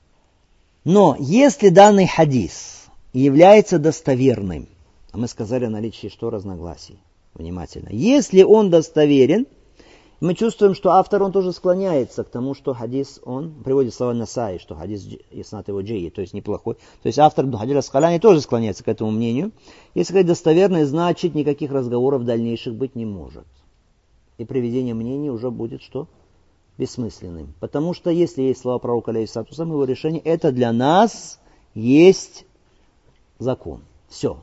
A: Но если данный хадис является достоверным, а мы сказали о наличии что разногласий, внимательно. Если он достоверен, мы чувствуем, что автор, он тоже склоняется к тому, что хадис, он приводит слова Насаи, что хадис иснат его джейи, то есть неплохой. То есть автор Ибн Хаджар ас-Скалани тоже склоняется к этому мнению. Если сказать достоверный, значит никаких разговоров дальнейших быть не может. И приведение мнений уже будет что? Бессмысленным. Потому что если есть слова пророка, алейхиссалату вассалам, его решение, это для нас есть закон. Все.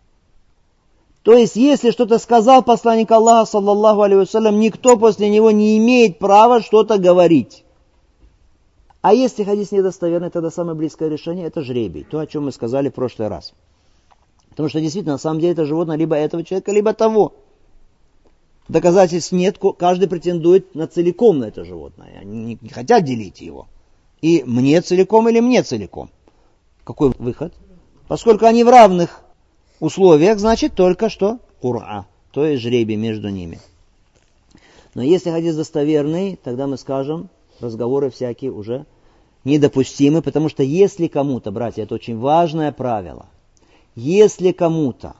A: То есть, если что-то сказал посланник Аллаха, саллаллаху алейхи вассалям, никто после него не имеет права что-то говорить. А если хадис недостоверный, тогда самое близкое решение – это жребий. То, о чем мы сказали в прошлый раз. Потому что действительно, на самом деле, это животное либо этого человека, либо того. Доказательств нет, каждый претендует целиком на это животное. Они не хотят делить его. И мне целиком или мне целиком. Какой выход? Поскольку они в равных условиях, значит только что кура, то есть жребий между ними. Но если хадис достоверный, тогда мы скажем, разговоры всякие уже недопустимы, потому что если кому-то, братья, это очень важное правило, если кому-то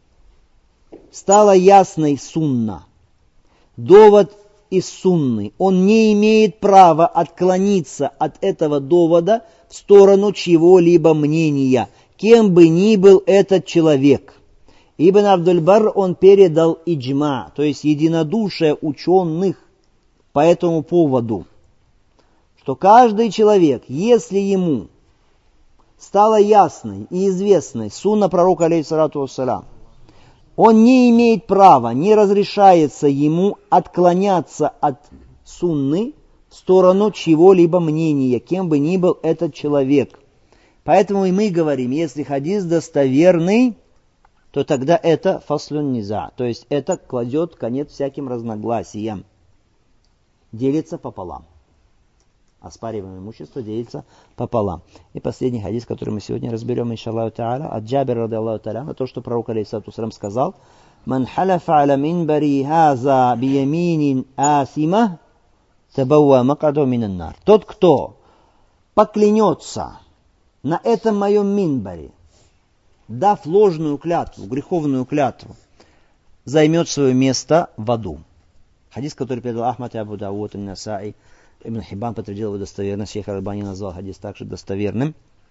A: стала ясной сунна, довод из сунны, он не имеет права отклониться от этого довода в сторону чьего-либо мнения, кем бы ни был этот человек. Ибн Абдуль-Барр, он передал иджма, то есть единодушие ученых по этому поводу, что каждый человек, если ему стало ясной и известной сунна пророка, алейхиссалату вассалям, он не имеет права, не разрешается ему отклоняться от сунны в сторону чьего-либо мнения, кем бы ни был этот человек. Поэтому и мы говорим, если хадис достоверный, то тогда это фаслюн низа, то есть это кладет конец всяким разногласиям. Делится пополам. Оспариваемое имущество делится пополам. И последний хадис, который мы сегодня разберем, иншаллаху та'аля, от Джабира ради Аллаху та'аля, то, что пророк алейхиссалату вассалям сказал: «Ман халяфа аля минбари хаза бияминин асима табауа макаду минан нар». Тот, кто поклянется на этом моем минбаре, дав ложную клятву, греховную клятву, займет свое место в аду. Хадис, который передал Ахмад и Абу Дауд и Насаи, Ибн Хиббан подтвердил его достоверность, Шейх Аль-Альбани назвал хадис также достоверным.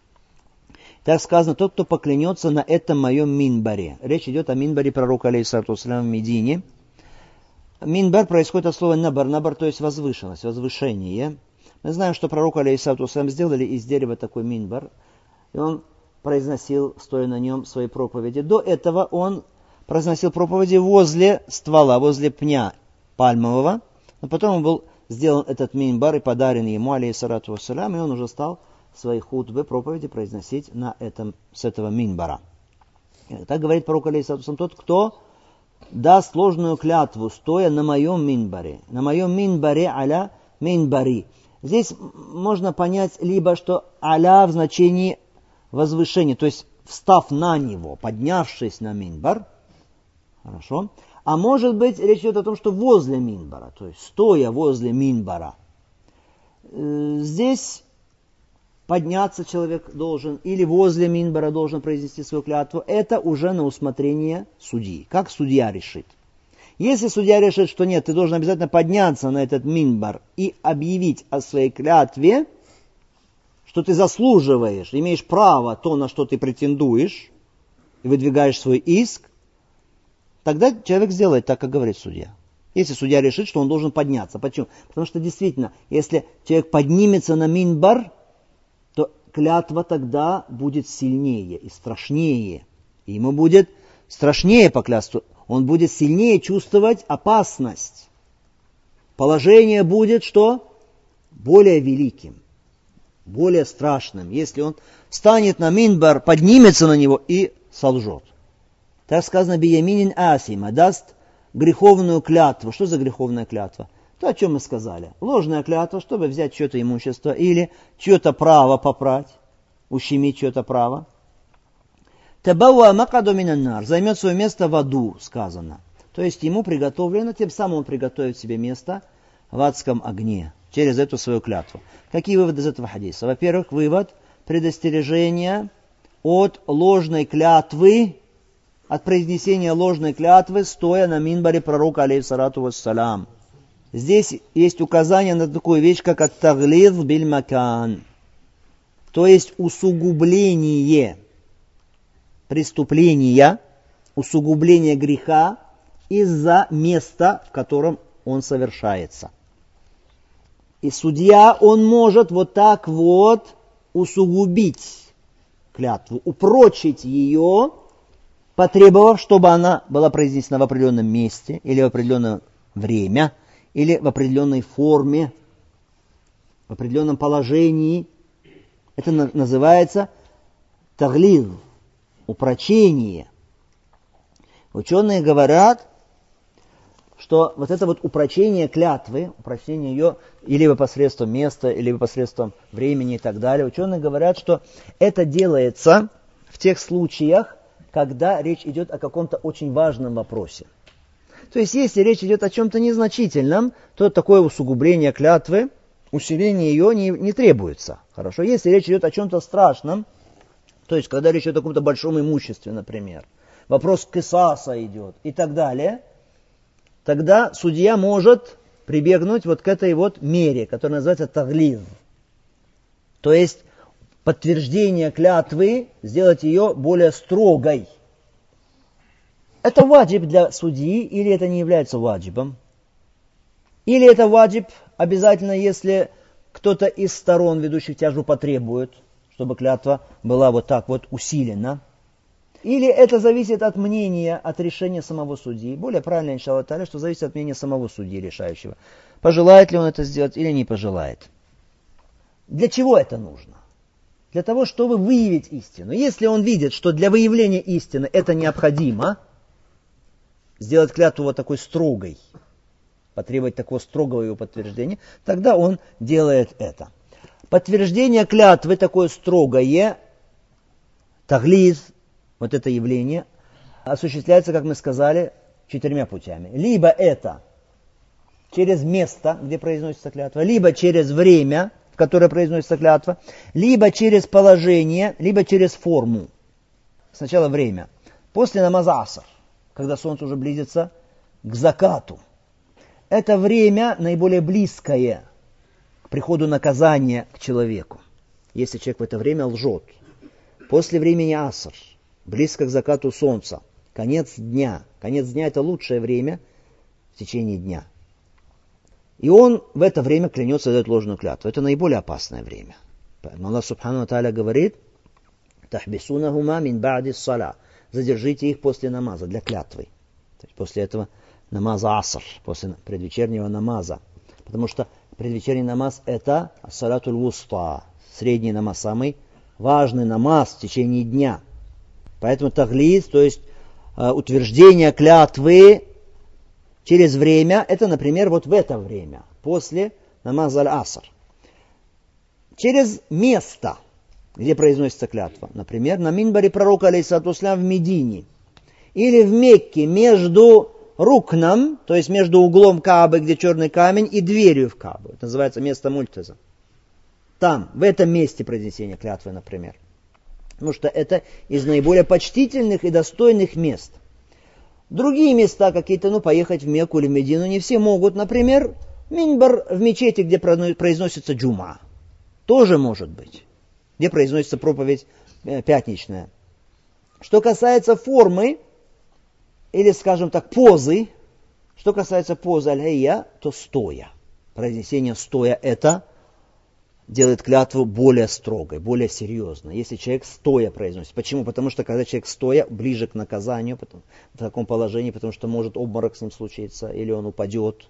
A: Так сказано, тот, кто поклянется на этом моем минбаре. Речь идет о минбаре пророка, алейхиссалату вассалям, в Медине. Минбар происходит от слова набар, набар, то есть возвышенность, возвышение. Мы знаем, что пророку, алейхиссалату вассалям, сделали из дерева такой минбар, и он произносил, стоя на нем, свои проповеди. До этого он произносил проповеди возле ствола, возле пня пальмового, но потом он был сделан этот минбар и подарен ему, алейхиссалату вассалям, и он уже стал свои хутбы, проповеди произносить с этого минбара. Так говорит пророк, алейхиссалату вассалям, тот, кто даст ложную клятву, стоя на моем минбаре аля минбари. Здесь можно понять либо, что аля в значении возвышения, то есть встав на него, поднявшись на минбар, хорошо. А может быть, речь идет о том, что возле минбара, то есть стоя возле минбара. Здесь подняться человек должен или возле минбара должен произнести свою клятву. Это уже на усмотрение судьи. Как судья решит. Если судья решит, что нет, ты должен обязательно подняться на этот минбар и объявить о своей клятве, что ты заслуживаешь, имеешь право то, на что ты претендуешь, и выдвигаешь свой иск, тогда человек сделает так, как говорит судья. Если судья решит, что он должен подняться. Почему? Потому что действительно, если человек поднимется на минбар, то клятва тогда будет сильнее и страшнее. И ему будет страшнее поклясться. Он будет сильнее чувствовать опасность. Положение будет что? Более великим, более страшным, если он встанет на минбар, поднимется на него и солжет. Так сказано, бияминин асима, даст греховную клятву. Что за греховная клятва? То, о чем мы сказали. Ложная клятва, чтобы взять чье-то имущество или чье-то право попрать, ущемить чье-то право. Табауа макаду минаннар, займет свое место в аду, сказано. То есть ему приготовлено, тем самым он приготовит себе место в адском огне через эту свою клятву. Какие выводы из этого хадиса? Во-первых, вывод предостережения от ложной клятвы, от произнесения ложной клятвы, стоя на минбаре пророка, алейхиссалату вассалям. Здесь есть указание на такую вещь, как ат-таглид биль-макан, то есть усугубление преступления, усугубление греха из-за места, в котором он совершается. И судья, он может вот так вот усугубить клятву, упрочить ее, потребовав, чтобы она была произнесена в определенном месте или в определенное время, или в определенной форме, в определенном положении. Это называется таглид, упрочение. Ученые говорят, что вот это вот упрочение клятвы, упрочение ее или посредством места, или посредством времени и так далее, ученые говорят, что это делается в тех случаях, когда речь идет о каком-то очень важном вопросе. То есть, если речь идет о чем-то незначительном, то такое усугубление клятвы, усиление ее не требуется. Хорошо. Если речь идет о чем-то страшном, то есть, когда речь идет о каком-то большом имуществе, например, вопрос кисаса идет и так далее, тогда судья может прибегнуть вот к этой вот мере, которая называется таглид. То есть, подтверждение клятвы, сделать ее более строгой. Это ваджиб для судьи, или это не является ваджибом? Или это ваджиб обязательно, если кто-то из сторон, ведущих тяжбу, потребует, чтобы клятва была вот так вот усилена? Или это зависит от мнения, от решения самого судьи? Более правильно, иншаллах та'аля, что зависит от мнения самого судьи, решающего. Пожелает ли он это сделать или не пожелает. Для чего это нужно? Для того, чтобы выявить истину. Если он видит, что для выявления истины это необходимо, сделать клятву вот такой строгой, потребовать такого строгого его подтверждения, тогда он делает это. Подтверждение клятвы такое строгое, таглид, вот это явление, осуществляется, как мы сказали, 4 путями. Либо это через место, где произносится клятва, либо через время, в которое произносится клятва, либо через положение, либо через форму. Сначала время. После намаза аср, когда солнце уже близится к закату. Это время наиболее близкое к приходу наказания к человеку, если человек в это время лжет. После времени аср, близко к закату солнца, конец дня. Конец дня – это лучшее время в течение дня. И он в это время клянется, дает ложную клятву. Это наиболее опасное время. Поэтому Аллах Субхану ва Тааля говорит: «Тахбисунахума мин ба'ди ссаля». Задержите их после намаза, для клятвы. То есть после этого намаза аср, после предвечернего намаза. Потому что предвечерний намаз – это ас-салатуль вуста, средний намаз, самый важный намаз в течение дня. Поэтому таглид, то есть утверждение клятвы через время, это, например, вот в это время, после намаза аль-аср. Через место, где произносится клятва. Например, на минбаре пророка, алейхиссалату вассалям, в Медине. Или в Мекке, между рукном, то есть между углом Каабы, где черный камень, и дверью в Каабу. Это называется место мультаза. Там, в этом месте произнесения клятвы, например. Потому что это из наиболее почтительных и достойных мест. Другие места какие-то, поехать в Мекку или в Медину не все могут. Например, минбар в мечети, где произносится джума. Тоже может быть. Где произносится проповедь пятничная. Что касается формы, или, скажем так, позы, что касается позы аль-хайя, то стоя. Произнесение стоя это делает клятву более строгой, более серьезной. Если человек стоя произносит. Почему? Потому что когда человек стоя, ближе к наказанию, в таком положении, потому что может обморок с ним случиться, или он упадет.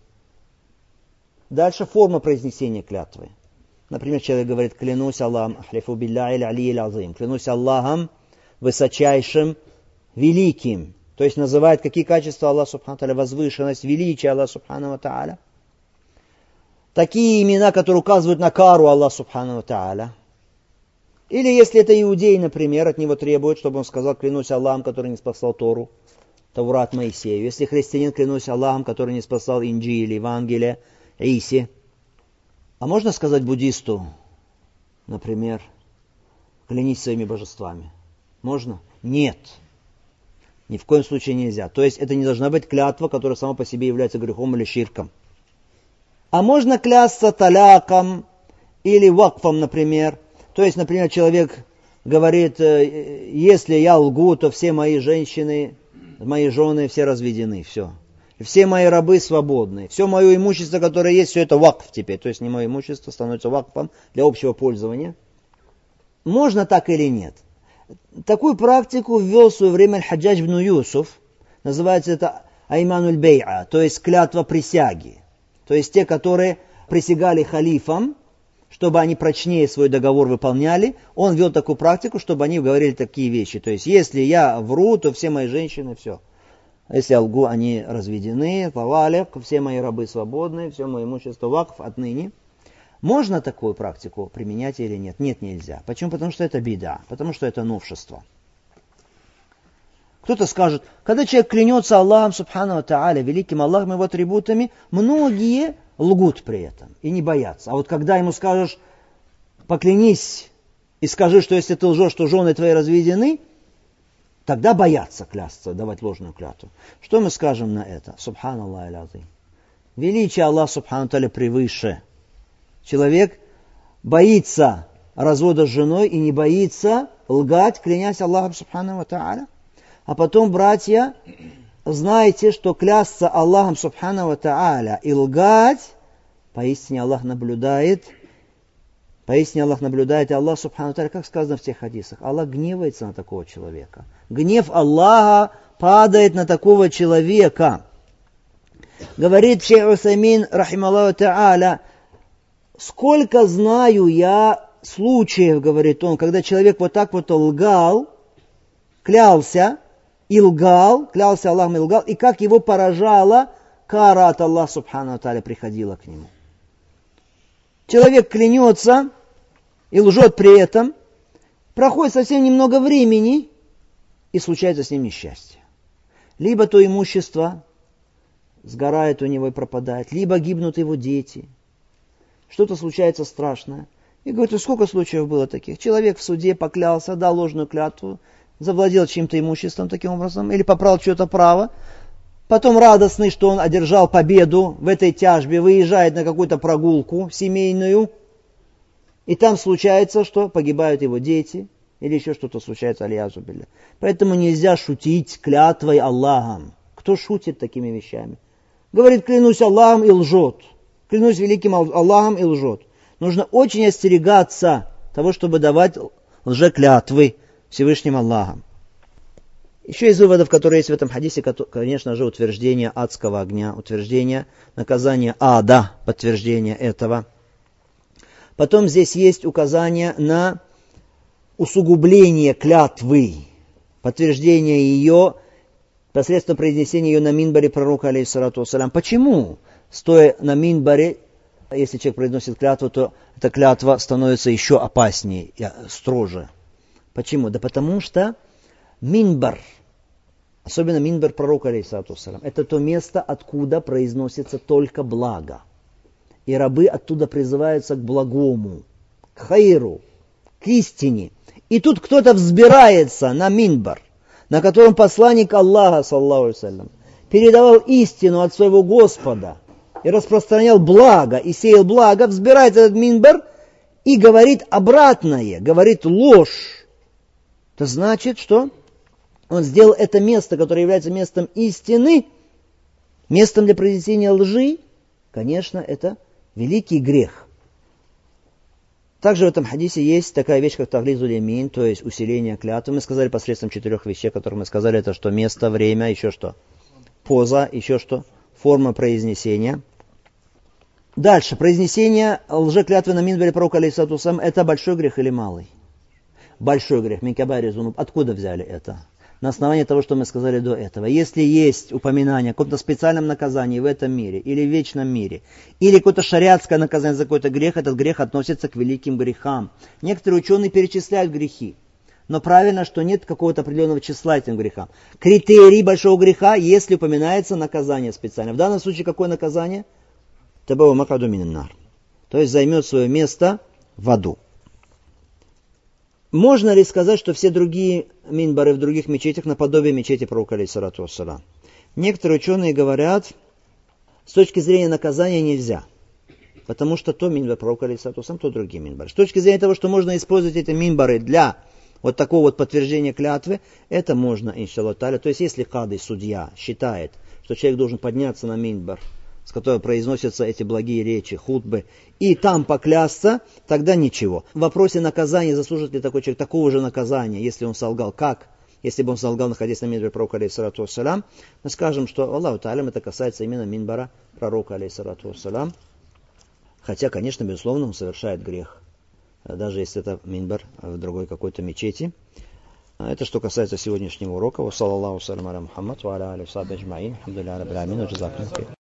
A: Дальше форма произнесения клятвы. Например, человек говорит: клянусь Аллахом, клянусь Аллахом высочайшим, великим, то есть называет, какие качества Аллаха Субхану Тааля, возвышенность, величие Аллаха Субхану Тааля. Такие имена, которые указывают на кару Аллаха Субхану Тааля. Или если это иудей, например, от него требуют, чтобы он сказал, клянусь Аллахом, который не спасал Тору, Таурат Моисею. Если христианин, клянусь Аллахом, который не спасал Инджил, Евангелие, Иси. А можно сказать буддисту, например, клянись своими божествами? Можно? Нет. Ни в коем случае нельзя. То есть это не должна быть клятва, которая сама по себе является грехом или ширком. А можно клясться таляком или вакфом, например. То есть, например, человек говорит, если я лгу, то все мои женщины, мои жены все разведены, все. Все мои рабы свободны. Все мое имущество, которое есть, все это вакф теперь. То есть не мое имущество становится вакфом для общего пользования. Можно так или нет? Такую практику ввел в свое время Аль-Хаджадж ибн Юсуф. Называется это аймануль бей'a, то есть клятва присяги. То есть те, которые присягали халифам, чтобы они прочнее свой договор выполняли. Он ввел такую практику, чтобы они говорили такие вещи. То есть если я вру, то все мои женщины, все. Если я лгу, они разведены, тавалик, все мои рабы свободны, все мое имущество вакф отныне. Можно такую практику применять или нет? Нет, нельзя. Почему? Потому что это беда, потому что это новшество. Кто-то скажет, когда человек клянется Аллахом Субхану Тааля, великим Аллахом, его атрибутами, многие лгут при этом и не боятся. А вот когда ему скажешь, поклянись и скажи, что если ты лжешь, то жены твои разведены, тогда боятся клясться, давать ложную клятву. Что мы скажем на это? Субханаллах аль-азим. Величие Аллаха Субхану Тааля превыше. Человек боится развода с женой и не боится лгать, клянясь Аллахом Субхану Тааля. А потом, братья, знайте, что клясться Аллахом Субхану Тааля и лгать, поистине Аллах наблюдает, и Аллах Субхану Тааля, как сказано в тех хадисах, Аллах гневается на такого человека. Гнев Аллаха падает на такого человека. Говорит шейх Усаймин, рахималлаху Тааля, сколько знаю я случаев, говорит он, когда человек вот так вот лгал, клялся Аллахом и лгал, и как его поражала кара от Аллаха Субхану Тааля приходила к нему. Человек клянется и лжет при этом, проходит совсем немного времени, и случается с ним несчастье. Либо то имущество сгорает у него и пропадает, либо гибнут его дети. Что-то случается страшное. И говорит, сколько случаев было таких? Человек в суде поклялся, дал ложную клятву, завладел чьим-то имуществом таким образом, или попрал чье-то право, потом радостный, что он одержал победу в этой тяжбе, выезжает на какую-то прогулку семейную, и там случается, что погибают его дети, или еще что-то случается, аль-язу билля. Поэтому нельзя шутить клятвой Аллахом. Кто шутит такими вещами? Говорит, клянусь Аллахом и лжет. Клянусь великим Аллахом и лжет. Нужно очень остерегаться того, чтобы давать лжеклятвы Всевышним Аллахом. Еще из выводов, которые есть в этом хадисе, конечно же, утверждение адского огня, утверждение наказания ада, подтверждение этого. Потом здесь есть указание на усугубление клятвы, подтверждение ее посредством произнесения ее на минбаре пророка, алейхиссалату вассалям. Почему, стоя на минбаре, если человек произносит клятву, то эта клятва становится еще опаснее, строже? Почему? Да потому что минбар, особенно минбар пророка, алейхиссалату вассалям, это то место, откуда произносится только благо. И рабы оттуда призываются к благому, к хайру, к истине. И тут кто-то взбирается на минбар, на котором посланник Аллаха, саллаллаху алейхи ва саллям, передавал истину от своего Господа и распространял благо, и сеял благо, взбирается этот минбар и говорит обратное, говорит ложь. Это значит, что он сделал это место, которое является местом истины, местом для произнесения лжи. Конечно, это великий грех. Также в этом хадисе есть такая вещь, как таглизуль ямин, то есть усиление клятвы. Мы сказали посредством 4 вещей, которые мы сказали, это что? Место, время, еще что? Поза, еще что? Форма произнесения. Дальше, произнесение лжеклятвы на минбаре пророка, алейхиссалату вассалям, это большой грех или малый? Большой грех, мин кабаири зунуб. Откуда взяли это? на основании того, что мы сказали до этого. Если есть упоминание о каком-то специальном наказании в этом мире или в вечном мире, или какое-то шариатское наказание за какой-то грех, этот грех относится к великим грехам. Некоторые ученые перечисляют грехи, но правильно, что нет какого-то определенного числа этим грехам. Критерий большого греха, если упоминается наказание специально. В данном случае какое наказание? Табау макаду минан-нар. То есть займет свое место в аду. Можно ли сказать, что все другие минбары в других мечетях наподобие мечети пророка алейхиссалату вассалам? Некоторые ученые говорят, с точки зрения наказания нельзя. Потому что то минбар пророка алейхиссалату вассалам, то другие минбары. С точки зрения того, что можно использовать эти минбары для вот такого вот подтверждения клятвы, это можно, иншаллах та'аля. То есть, если кады, судья, считает, что человек должен подняться на минбар, с которого произносятся эти благие речи, хутбы, и там поклясться, тогда ничего. В вопросе наказания, заслужит ли такой человек такого же наказания, если он солгал, как? Если бы он солгал, находясь на минбаре пророка, алейхиссалату вассалам, мы скажем, что, Аллаху та'алям, это касается именно минбара пророка, алейхиссалату вассалам. Хотя, конечно, безусловно, он совершает грех, даже если это минбар в другой какой-то мечети. Это что касается сегодняшнего урока. Ва саллаллаху салям аля Мухаммад ва аля алихи ва сахбихи аджмаин. Алхамдулиллахи раббил аламин.